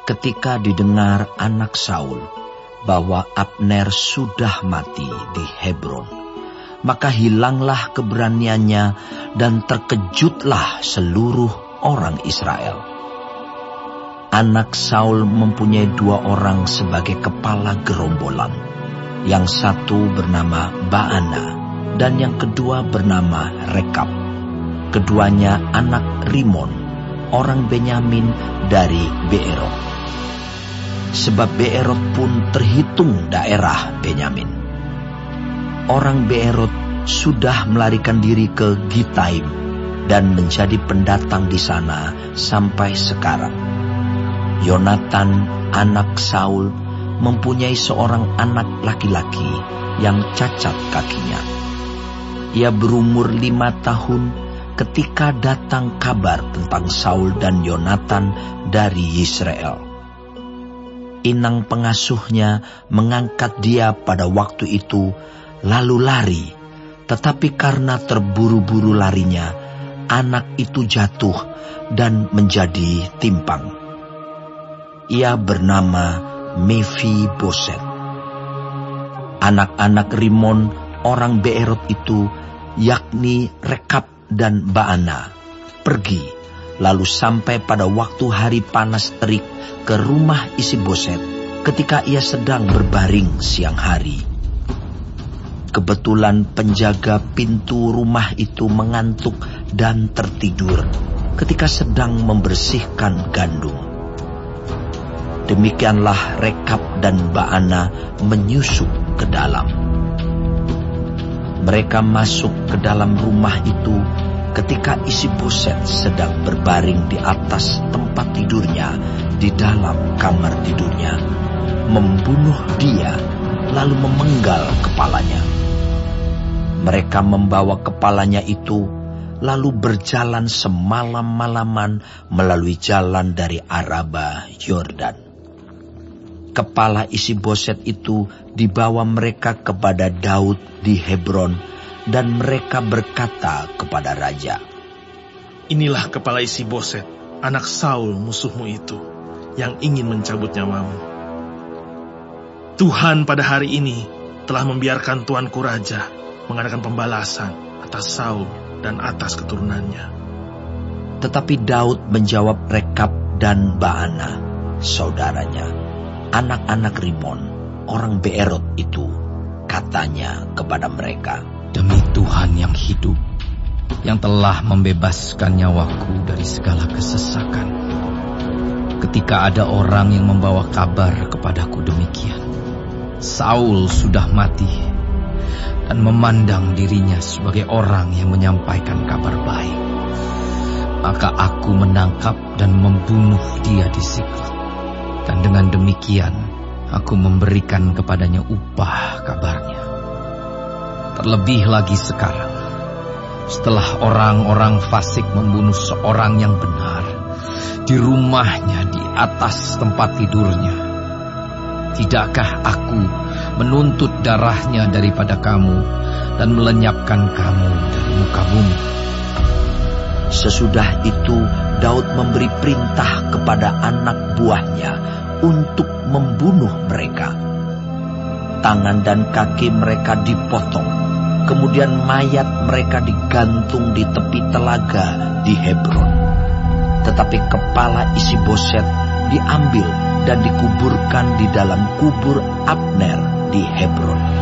Ketika didengar anak Saul bahwa Abner sudah mati di Hebron, maka hilanglah keberaniannya dan terkejutlah seluruh orang Israel. Anak Saul mempunyai 2 orang sebagai kepala gerombolan. Yang satu bernama Baana dan yang kedua bernama Rekab. Keduanya anak Rimon, orang Benyamin dari Beerot. Sebab Beerot pun terhitung daerah Benyamin. Orang Beerot sudah melarikan diri ke Gitaim dan menjadi pendatang di sana sampai sekarang. Yonatan, anak Saul, mempunyai seorang anak laki-laki yang cacat kakinya. Ia berumur 5 tahun ketika datang kabar tentang Saul dan Yonatan dari Yisrael. Inang pengasuhnya mengangkat dia pada waktu itu, lalu lari. Tetapi karena terburu-buru larinya, anak itu jatuh dan menjadi timpang. Ia bernama Mefiboset. Anak-anak Rimon, orang Beerot itu, yakni Rekab dan Baana, pergi, lalu sampai pada waktu hari panas terik ke rumah Isiboset ketika ia sedang berbaring siang hari. Kebetulan penjaga pintu rumah itu mengantuk dan tertidur ketika sedang membersihkan gandum. Demikianlah Rekab dan Baana menyusup ke dalam. Mereka masuk ke dalam rumah itu ketika Isiboset sedang berbaring di atas tempat tidurnya di dalam kamar tidurnya, membunuh dia lalu memenggal kepalanya. Mereka membawa kepalanya itu lalu berjalan semalam-malaman melalui jalan dari Araba Yordan. Kepala Isiboset itu dibawa mereka kepada Daud di Hebron, dan mereka berkata kepada raja, "Inilah kepala Isiboset, anak Saul musuhmu itu, yang ingin mencabut nyawamu. Tuhan pada hari ini telah membiarkan tuanku raja mengadakan pembalasan atas Saul dan atas keturunannya." Tetapi Daud menjawab Rekab dan Baana, saudaranya, anak-anak Rimon, orang Beerot itu, katanya kepada mereka, "Demi Tuhan yang hidup, yang telah membebaskan nyawaku dari segala kesesakan, ketika ada orang yang membawa kabar kepadaku demikian, Saul sudah mati, dan memandang dirinya sebagai orang yang menyampaikan kabar baik, maka aku menangkap dan membunuh dia di Siklot. Dan dengan demikian, aku memberikan kepadanya upah kabarnya. Terlebih lagi sekarang, setelah orang-orang fasik membunuh seorang yang benar di rumahnya di atas tempat tidurnya, tidakkah aku menuntut darahnya daripada kamu dan melenyapkan kamu dari muka bumi?" Sesudah itu Daud memberi perintah kepada anak buahnya untuk membunuh mereka. Tangan dan kaki mereka dipotong, kemudian mayat mereka digantung di tepi telaga di Hebron. Tetapi kepala Isiboset diambil dan dikuburkan di dalam kubur Abner di Hebron.